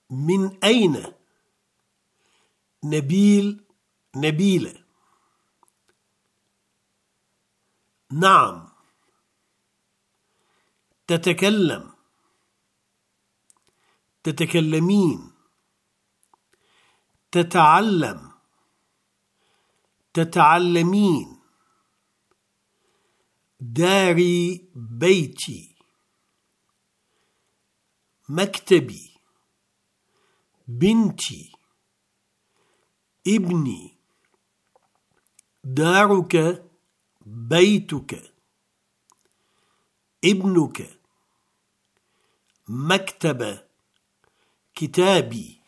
من أين؟ نبيل، نبيلة. نعم. تتكلم، تتكلمين. تتعلم، تتعلمين. داري، بيتي. مكتبي، بنتي، ابني. دارك، بيتك. ابنك. مكتبة، كتابي.